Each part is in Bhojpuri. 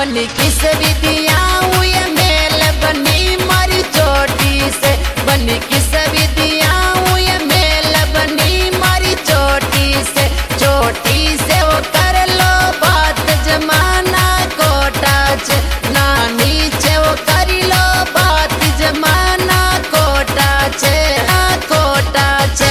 बनी किस विधिया हुए मेल बनी मारी चोटी से बनी किस विधिया हुए मेल बनी मारी चोटी से वो कर लो बात जमाना कोटा चे ना नीचे वो करी लो बात जमाना कोटा चे ना कोटा चे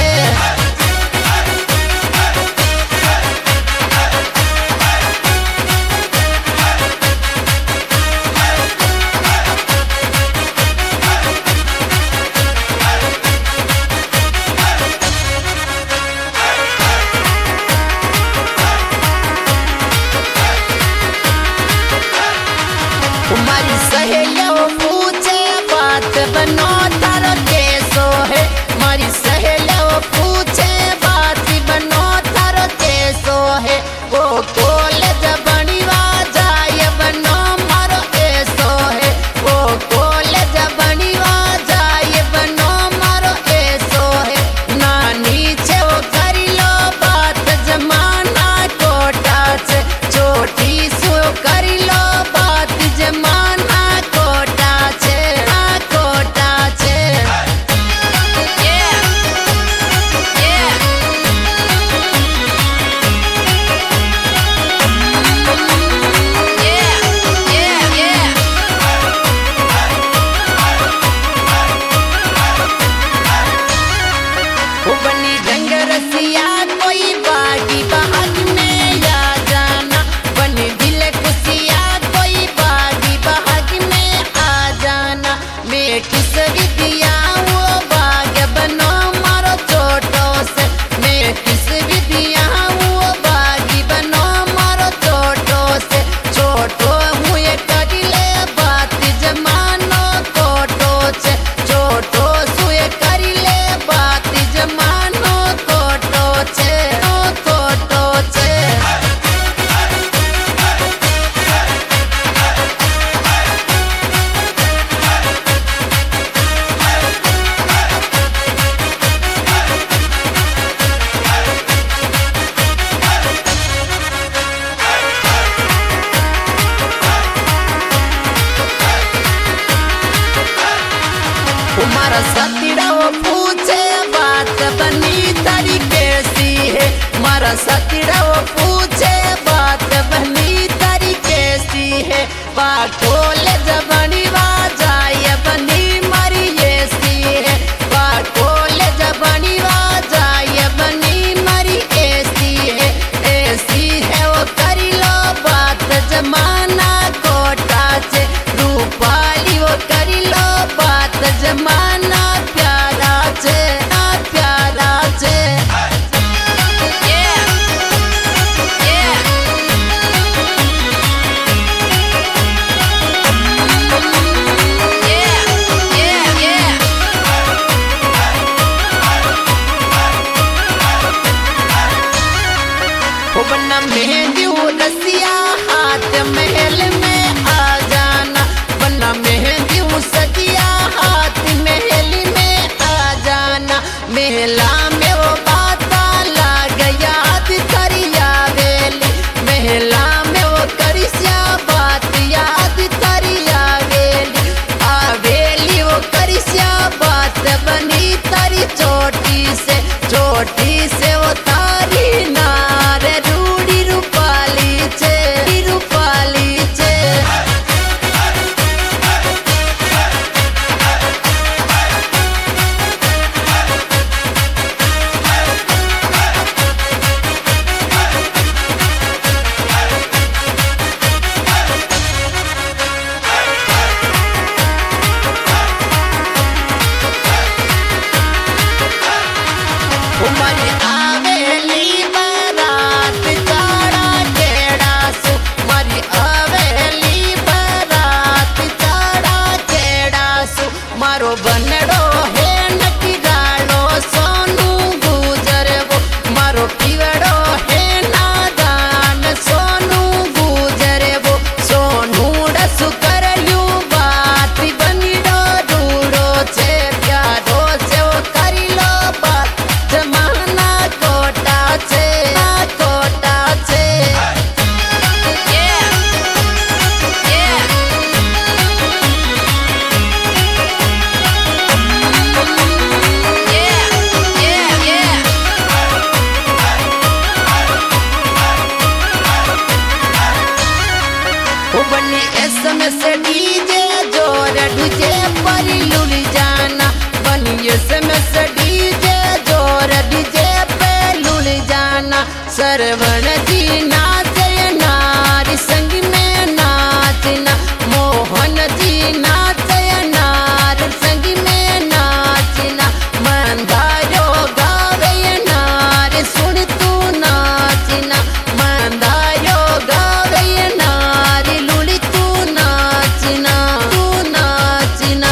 बनी SMS डीजे जोर डीजे पर लुल जाना बनी SMS डीजे जोर डीजे पे लुल जाना सरवण जी नाचे नारी संग में नाचना मोहन जी नाचे नार संग में नाचना मंदारो गावे नार सुन तू नाचना मंदारो गावे नार लुली तू नाचना तू नाचना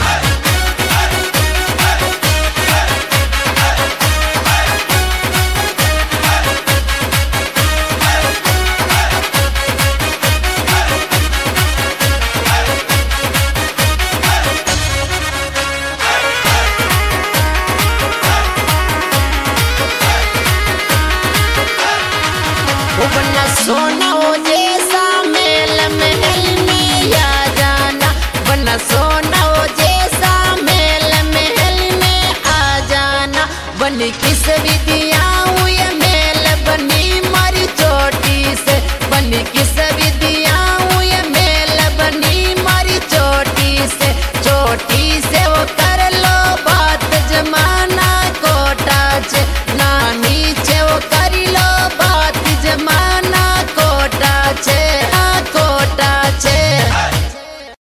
बना सोना हो जैसा मेल महल में आ जाना बना सोना हो जैसा मेल महल में आ जाना बनी किस विधिया ये मेल बनी मारी चोटी से बनी किस विधिया ये मेल बनी मारी चोटी से